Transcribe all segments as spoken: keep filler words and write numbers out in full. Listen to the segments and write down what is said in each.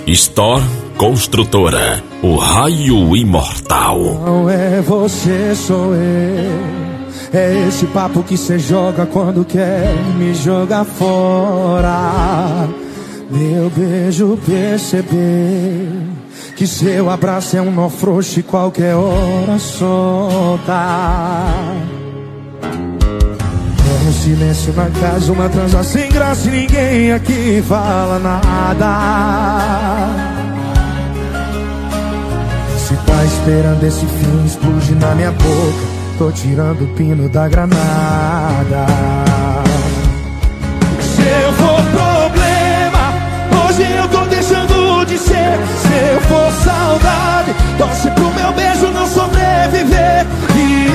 Store Construtora, o raio imortal. Não é você, sou eu. É esse papo que cê joga quando quer me jogar fora. Meu beijo perceber que seu abraço é um nó frouxo e qualquer hora solta. É um silêncio na casa, uma transa sem graça e ninguém aqui fala nada. Se tá esperando esse fim explodir na minha boca, tô tirando o pino da granada. Se eu for problema, hoje eu tô deixando de ser. Se eu for saudade, torce pro meu beijo não sobreviver e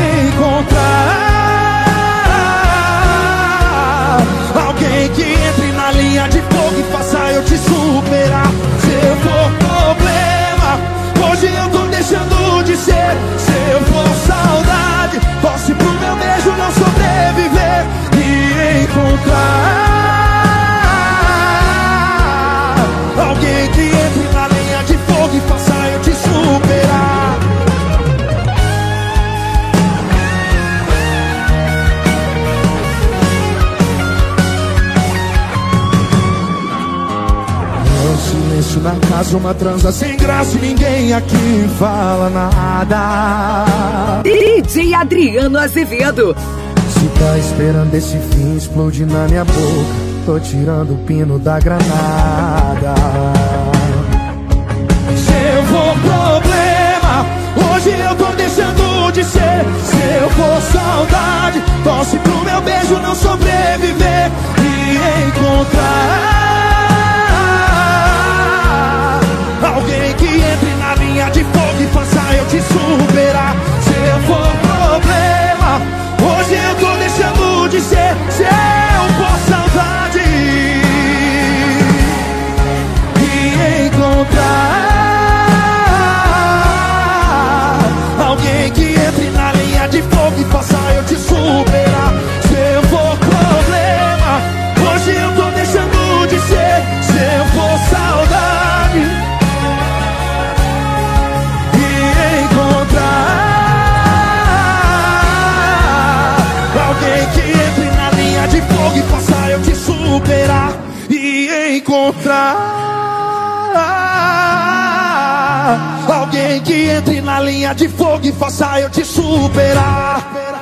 encontrar alguém que entre na linha de fogo e faça eu te superar. Se eu for problema, hoje eu tô deixando de ser. Se eu for saudade, torce pro meu beijo não sobreviver e encontrar alguém que entre na linha de fogo e faça eu te superar. Silêncio na casa, uma transa sem graça e ninguém aqui fala nada. D J Adriano Azevedo. Se tá esperando esse fim explodir na minha boca, tô tirando o pino da granada. Se eu for problema, hoje eu tô deixando de ser. Se eu for saudade, torce pro meu beijo não sobreviver e encontrar alguém que entre na linha de fogo e faça eu te superar. Se eu for problema, hoje eu tô deixando de ser. Se eu for saudade e encontrar alguém que entre na linha de fogo e faça eu te superar. Se eu for problema, hoje eu tô deixando de ser. Se eu for saudade de fogo e faça eu te superar e encontrar alguém que entre na linha de fogo e faça eu te superar.